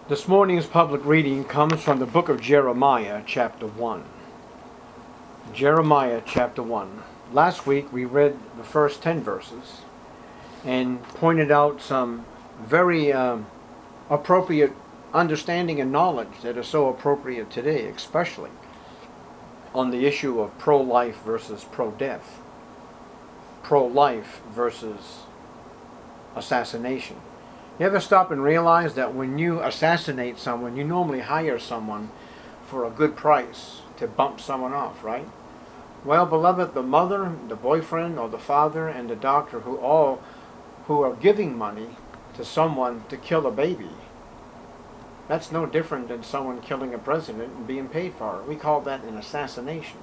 This morning's public reading comes from the book of Jeremiah, chapter 1. Jeremiah, chapter 1. Last week we read the first 10 verses and pointed out some very appropriate understanding and knowledge that are so appropriate today, especially on the issue of pro-life versus pro-death, pro-life versus assassination. You ever stop and realize that when you assassinate someone, you normally hire someone for a good price to bump someone off, right? Well, beloved, the mother, the boyfriend, or the father, and the doctor who are giving money to someone to kill a baby, that's no different than someone killing a president and being paid for it. We call that an assassination.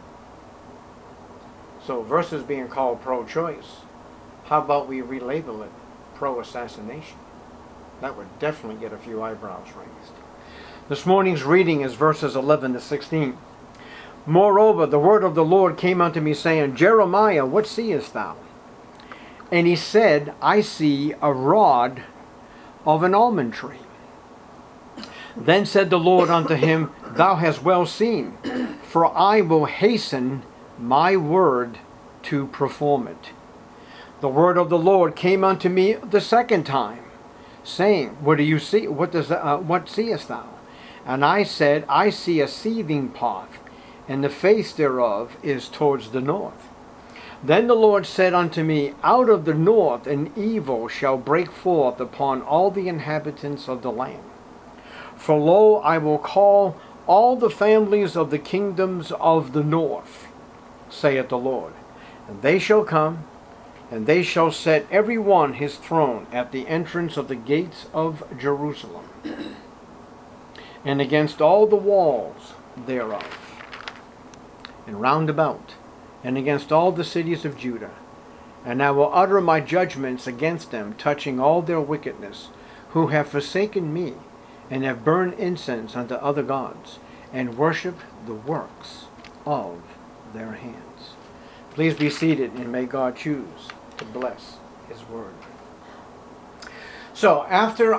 So versus being called pro-choice, how about we relabel it pro-assassination? That would definitely get a few eyebrows raised. This morning's reading is verses 11 to 16. Moreover, the word of the Lord came unto me, saying, Jeremiah, what seest thou? And he said, I see a rod of an almond tree. Then said the Lord unto him, Thou hast well seen, for I will hasten my word to perform it. The word of the Lord came unto me the second time, saying, What do you see? What seest thou? And I said, I see a seething pot, and the face thereof is towards the north. Then the Lord said unto me, Out of the north an evil shall break forth upon all the inhabitants of the land. For lo, I will call all the families of the kingdoms of the north, saith the Lord, and they shall come, and they shall set every one his throne at the entrance of the gates of Jerusalem, and against all the walls thereof, and round about, and against all the cities of Judah. And I will utter my judgments against them, touching all their wickedness, who have forsaken me, and have burned incense unto other gods, and worshipped the works of their hands. Please be seated, and may God choose to bless His word. So after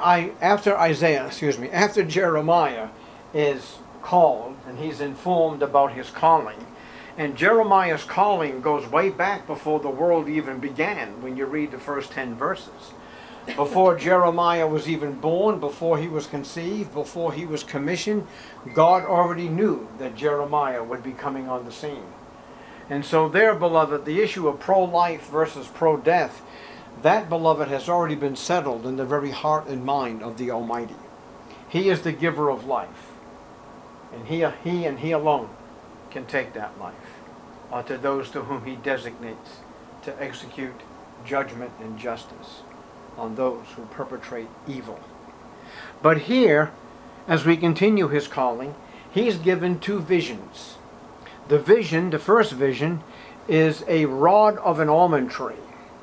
Jeremiah is called, and he's informed about his calling, and Jeremiah's calling goes way back before the world even began, when you read the first 10 verses. Before Jeremiah was even born, before he was conceived, before he was commissioned, God already knew that Jeremiah would be coming on the scene. And so there, beloved, the issue of pro-life versus pro-death, that, beloved, has already been settled in the very heart and mind of the Almighty. He is the giver of life. And He and He alone can take that life unto those to whom He designates to execute judgment and justice on those who perpetrate evil. But here, as we continue His calling, He's given two visions. The first vision, is a rod of an almond tree.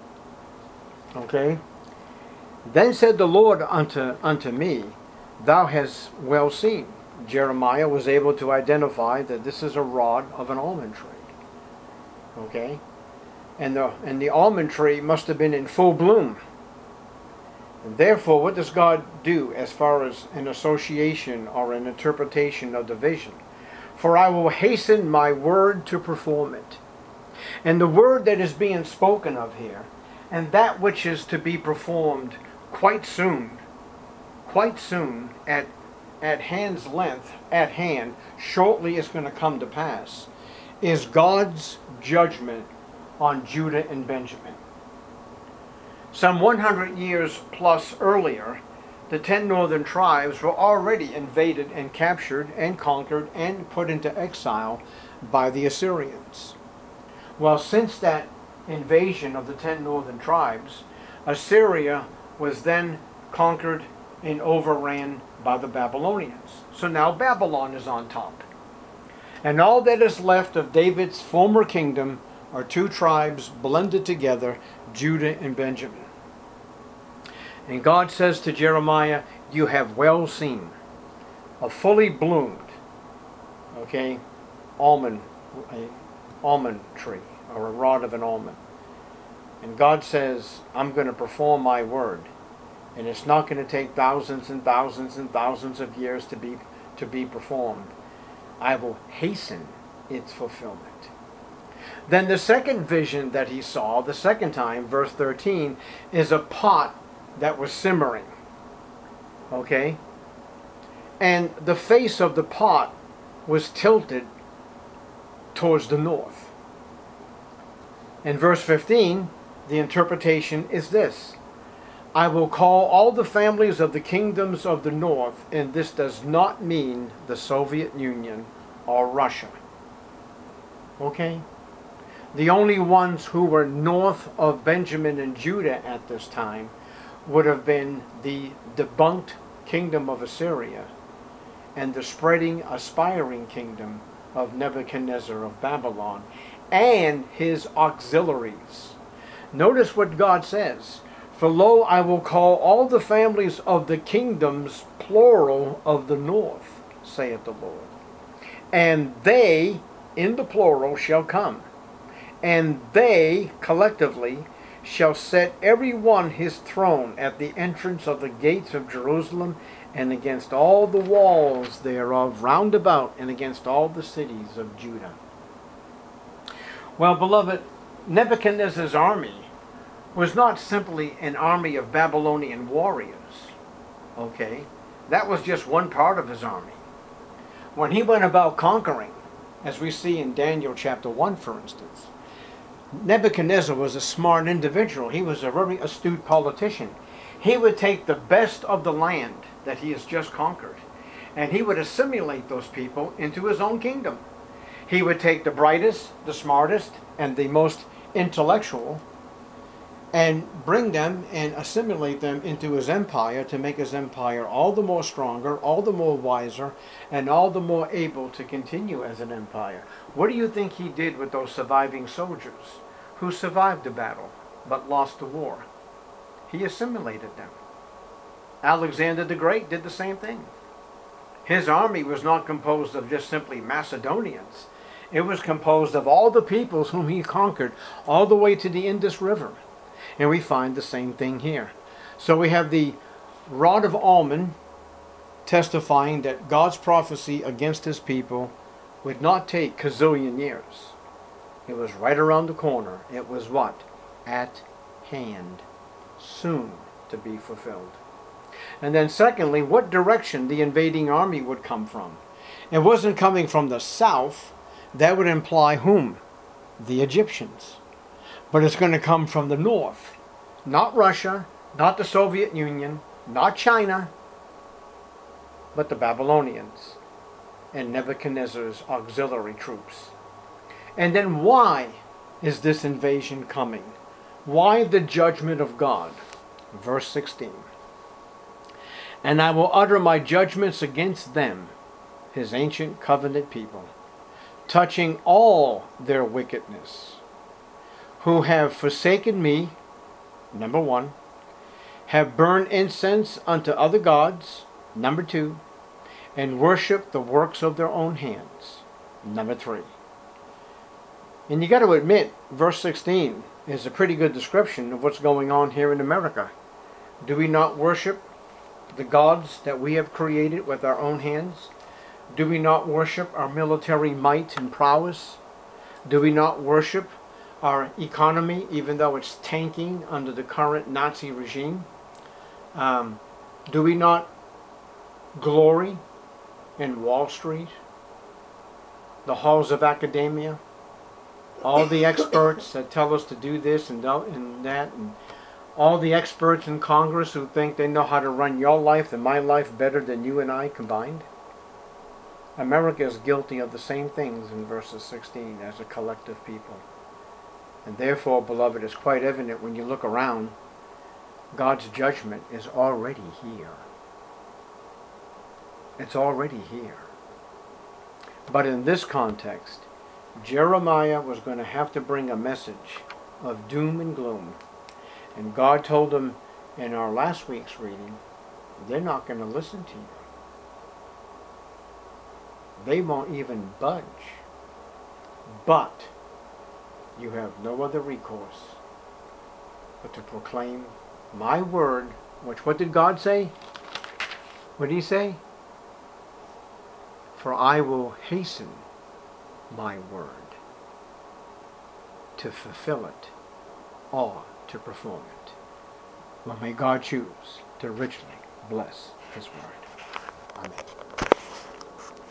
Okay? Then said the Lord unto me, Thou hast well seen. Jeremiah was able to identify that this is a rod of an almond tree. Okay? And the almond tree must have been in full bloom. And therefore, what does God do as far as an association or an interpretation of the vision? For I will hasten my word to perform it. And the word that is being spoken of here, and that which is to be performed quite soon, at hand's length, at hand, shortly is going to come to pass, is God's judgment on Judah and Benjamin. Some 100 years plus earlier, the 10 northern tribes were already invaded and captured and conquered and put into exile by the Assyrians. Well, since that invasion of the 10 northern tribes, Assyria was then conquered and overran by the Babylonians. So now Babylon is on top. And all that is left of David's former kingdom are two tribes blended together, Judah and Benjamin. And God says to Jeremiah, You have well seen a fully bloomed, almond tree, or a rod of an almond. And God says, I'm going to perform my word. And it's not going to take thousands and thousands and thousands of years to be performed. I will hasten its fulfillment. Then the second vision that he saw, the second time, verse 13, is a pot that was simmering. Okay? And the face of the pot was tilted towards the north. In verse 15, the interpretation is this: I will call all the families of the kingdoms of the north, and this does not mean the Soviet Union or Russia. Okay? The only ones who were north of Benjamin and Judah at this time would have been the debunked kingdom of Assyria and the spreading, aspiring kingdom of Nebuchadnezzar of Babylon and his auxiliaries. Notice what God says: for lo, I will call all the families of the kingdoms, plural, of the north, saith the Lord. And they, in the plural, shall come. And they, collectively, shall set every one his throne at the entrance of the gates of Jerusalem, and against all the walls thereof round about, and against all the cities of Judah. Well, beloved, Nebuchadnezzar's army was not simply an army of Babylonian warriors. Okay? That was just one part of his army. When he went about conquering, as we see in Daniel chapter 1, for instance, Nebuchadnezzar was a smart individual. He was a very astute politician. He would take the best of the land that he has just conquered, and he would assimilate those people into his own kingdom. He would take the brightest, the smartest, and the most intellectual, and bring them and assimilate them into his empire to make his empire all the more stronger, all the more wiser, and all the more able to continue as an empire. What do you think he did with those surviving soldiers who survived the battle but lost the war? He assimilated them. Alexander the Great did the same thing. His army was not composed of just simply Macedonians. It was composed of all the peoples whom he conquered all the way to the Indus River. And we find the same thing here. So we have the rod of Almond testifying that God's prophecy against his people would not take gazillion years. It was right around the corner. It was what? At hand. Soon to be fulfilled. And then secondly, what direction the invading army would come from. It wasn't coming from the south. That would imply whom? The Egyptians. But it's going to come from the north. Not Russia, not the Soviet Union, not China, but the Babylonians and Nebuchadnezzar's auxiliary troops. And then why is this invasion coming? Why the judgment of God? Verse 16. And I will utter my judgments against them, his ancient covenant people, touching all their wickedness, who have forsaken me, number 1, have burned incense unto other gods, number 2, and worship the works of their own hands, number 3. And you got to admit, verse 16 is a pretty good description of what's going on here in America. Do we not worship the gods that we have created with our own hands? Do we not worship our military might and prowess? Do we not worship our economy, even though it's tanking under the current Nazi regime? Do we not glory in Wall Street, the halls of academia, all the experts that tell us to do this and that, and all the experts in Congress who think they know how to run your life and my life better than you and I combined? America is guilty of the same things in verses 16 as a collective people. And therefore, beloved, it's quite evident when you look around, God's judgment is already here. It's already here. But in this context, Jeremiah was going to have to bring a message of doom and gloom. And God told him in our last week's reading, they're not going to listen to you. They won't even budge. But you have no other recourse but to proclaim my word Which, what did God say? What did he say? For I will hasten my word to fulfill it or to perform it. Well, may God choose to richly bless his word. Amen.